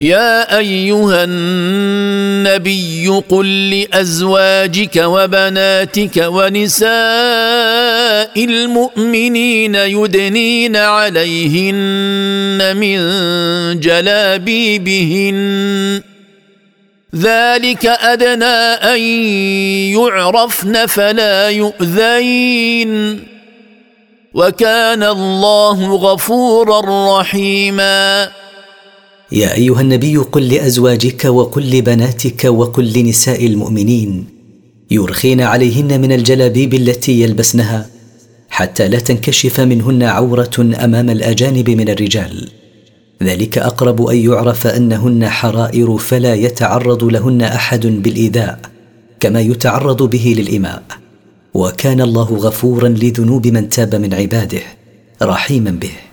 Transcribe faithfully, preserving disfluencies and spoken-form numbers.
يا أيها النبي قل لأزواجك وبناتك ونساء المؤمنين يدنين عليهن من جلابيبهن ذلك أدنى أن يعرفن فلا يؤذين وكان الله غفورا رحيما. يا أيها النبي قل لأزواجك وقل لبناتك وقل لنساء المؤمنين يرخين عليهن من الجلابيب التي يلبسنها حتى لا تنكشف منهن عورة أمام الأجانب من الرجال، ذلك أقرب أن يعرف أنهن حرائر فلا يتعرض لهن أحد بالإيذاء كما يتعرض به للإماء، وكان الله غفورا لذنوب من تاب من عباده رحيما به.